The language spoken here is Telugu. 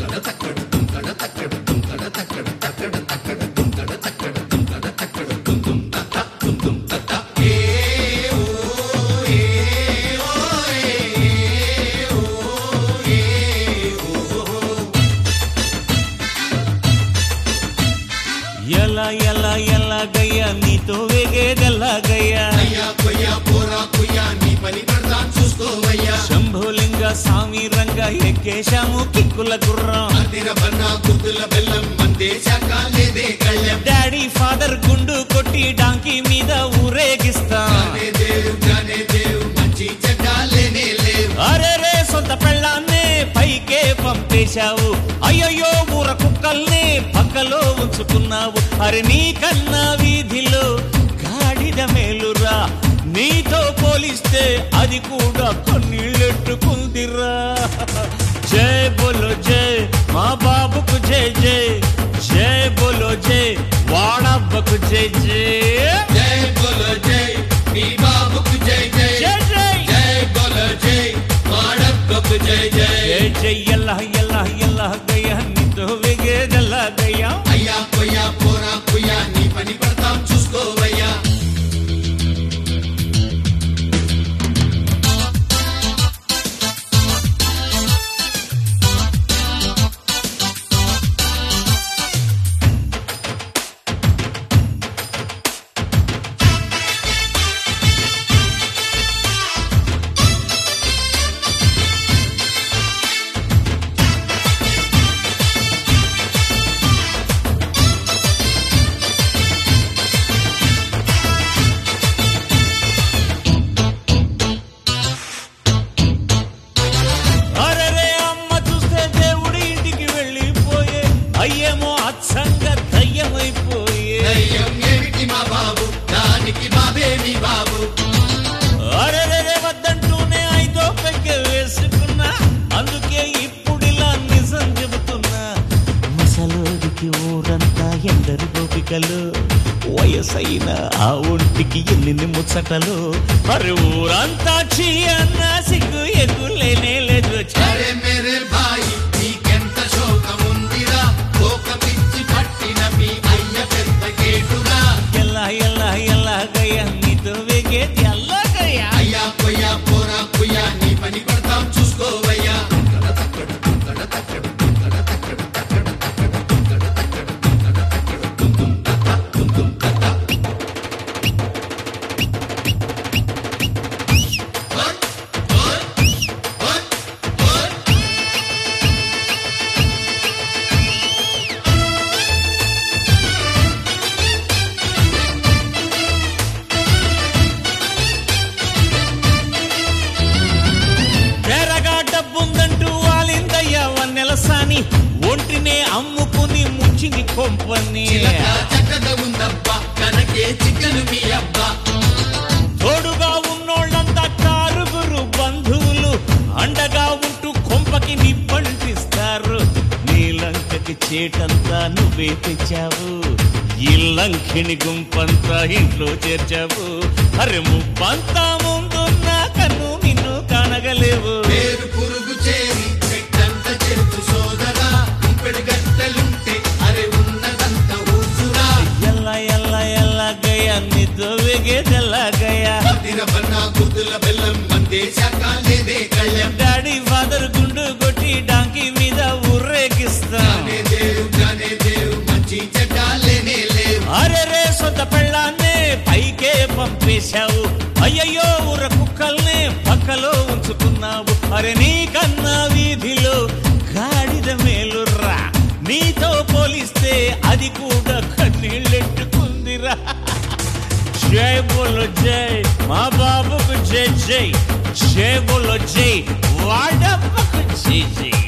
ఎలా ఎలా ఎలా గయ్యా నీతో వేగేదెల్లాగయ్యా శంభోలింగ స్వామి రంగ ఎక్కేశాము కిక్కుల గుర్రం డాడీ ఫాదర్ గుండు కొట్టి డాంకీ మీద ఊరేగిస్తాం అరే సొంత పెళ్ళాన్నే పైకే పంపేశావు అయ్యయ్యో ఊర కుక్కల్ని పక్కలో ఉంచుకున్నావు అరే నీ కన్నా వీధిలో గాడిద మేలురా నీతో పోలిస్తే అది కూడా కొన్నిళ్ళెట్టుకుందిరా జై బోలో జై మా బాబుకు జై జై జై బోలో జై వాడబ్బకు జై జై జై బోలో జై మీ బాబుకు జై జై జై జై జై బోలో జై వాడబ్బకు జై జై జై జై ఎల్లా ఎల్లా ఎల్లా గయ్యా నీతో వేగేదెల్లా గయ్యా అయ్యా కొయ్యా పోరా కుయ్యా నీ పని పడతాం చూసుకోవయ్యా అయ్యేమో అచ్చంగా దయ్యమైపోయే దయ్యం ఏమిటి మా బాబు దానికి బాబే మీ బాబు అరే వద్దంటూనే ఐదో పెగ్గ వేసుకున్నా అందుకే ఇప్పుడిలా నిజం చెబుతున్నా మసలోడికి ఊరంతా ఎందరు గోపికలు వయసైన ఆ ఒంటికి ఎన్ని ముచ్చటలు అరే ఊరంతా చీ అన్న సిగ్గు ఎగులేనే లేదు అరే మేరే భాయి నీకెంత శోకముందిరా పిచ్చి పట్టిన మీ అయ్య పెద్ద కేటురా ఎల్లా ఎల్లా ఎల్లా గయ్యా నీతో వేగేది ఎల్లా గయ్యా అయ్యా కొయ్యా పోరా కుయ్యా నీ పని పడతాం చూసుకోవయ్యా డబ్బుందంటూ వాలిందయ్యా వన్నెలసాని ఒంటినే అమ్ముకుని ముంచింది కొంపని చక్కగా ఉందబ్బా కనకే చిక్కను మీ అబ్బా తోడుగా ఉన్నోళ్ళంతా కారుగురు బంధువులు అండగా ఉంటూ కొంపకి నిప్పంటిస్తారు నీలంకకి చేటంతా నువ్వే తెచ్చావు ఈ లంకిని గుంపంతా ఇంట్లో చేర్చావు అరే ముప్పంతా ముందున్నా కన్ను నిన్ను కానగలేవు పేరు పురుగు చేరి చెట్టంత చెట్టు సోదరా ఇంపెడు గట్టలుంటే అరే ఉన్నదంత ఊసురా ఎల్లా ఎల్లా ఎల్లా గయ్యా నీతో వేగేదెల్లా గయ్యా తిరబన్నా గుద్దుల బెల్లం మందేశాక లేదే కళ్ళెం డాడీ ఫాదర్ గుండు కొట్టి డాంకీ మీద ఊరేగిస్తా జానే దేవు మంచి చెడ్డ లేనే లేవు అరే సొంత పెళ్ళాన్నే పైకే పంపేశావు అయ్యయ్యో ఊర కుక్కల్ని పక్కలో ఉంచుకున్నావు అరే నీ కన్నా వీధిలో గాడిద మేలుర్రా నీతో పోలిస్తే అది కూడా కన్నీళ్ళెట్టుకుందిరా జై బోలో జై మా బాబుకు జై జై జై బోలో జై వాడబ్బకు జై జై